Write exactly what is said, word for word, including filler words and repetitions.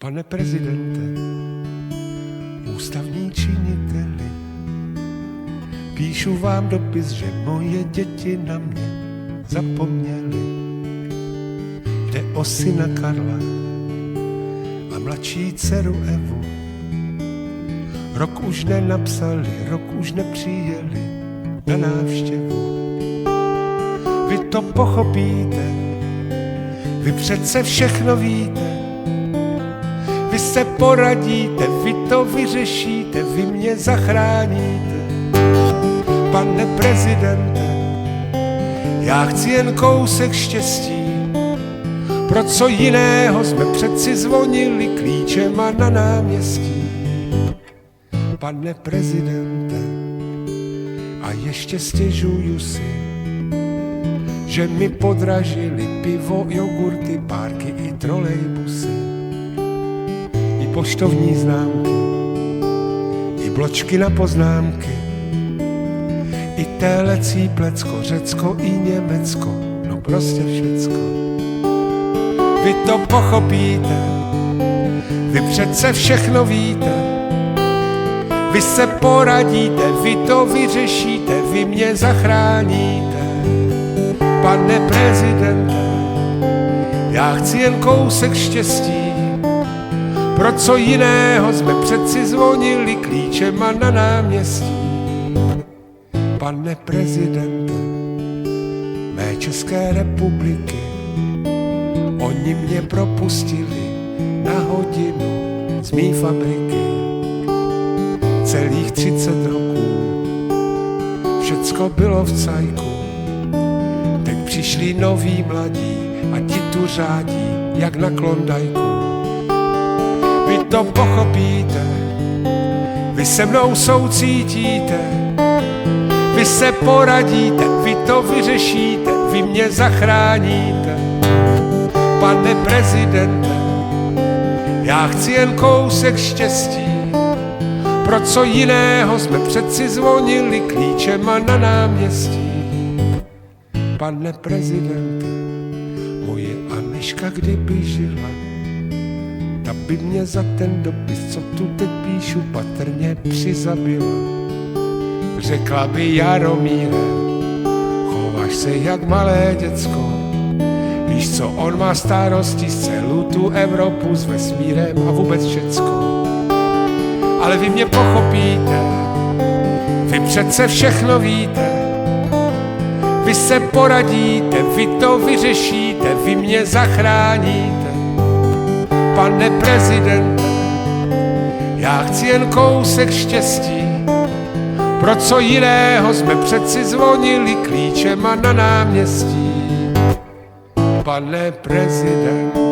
Pane prezidente, ústavní činiteli, píšu vám dopis, že moje děti na mě zapomněly. Jde o syna Karla a mladší dceru Evu. Rok už nenapsali, rok už nepřijeli na návštěvu. Vy to pochopíte, vy přece všechno víte. Vy se poradíte, vy to vyřešíte, vy mě zachráníte. Pane prezidente, já chci jen kousek štěstí. Pro co jiného jsme přeci zvonili klíčema na náměstí. Pane prezidente, a ještě stěžuju si, že mi podražili pivo, jogurty, párky i trolejbusy. I poštovní známky, i bločky na poznámky, i telecí plecko, Řecko i Německo, no prostě všecko. Vy to pochopíte, vy přece všechno víte. Vy se poradíte, vy to vyřešíte, vy mě zachráníte. Pane prezidente, já chci jen kousek štěstí. Pro co jiného jsme přeci zvonili klíčema na náměstí. Pane prezidente mé České republiky, oni mě propustili na hodinu z mý fabriky. Celých třicet roků všecko bylo v cajku. Teď přišli noví mladí a ti tu řádí jak na Klondajku. Vy to pochopíte, vy se mnou soucítíte. Vy se poradíte, vy to vyřešíte, vy mě zachráníte. Pane prezidente, já chci jen kousek štěstí. Pro co jiného jsme přeci zvonili klíčema na náměstí. Pane prezidente, moje Aniška kdyby žila, ta by mě za ten dopis, co tu teď píšu, patrně přizabila. Řekla by: Jaromíre, chováš se jak malé děcko. Víš co, on má starosti z celou tu Evropu s vesmírem a vůbec všecko. Ale vy mě pochopíte, vy přece všechno víte. Vy se poradíte, vy to vyřešíte, vy mě zachráníte. Pane prezidente, já chci jen kousek štěstí. Pro co jiného jsme přeci zvonili klíčema na náměstí. Pane prezidente,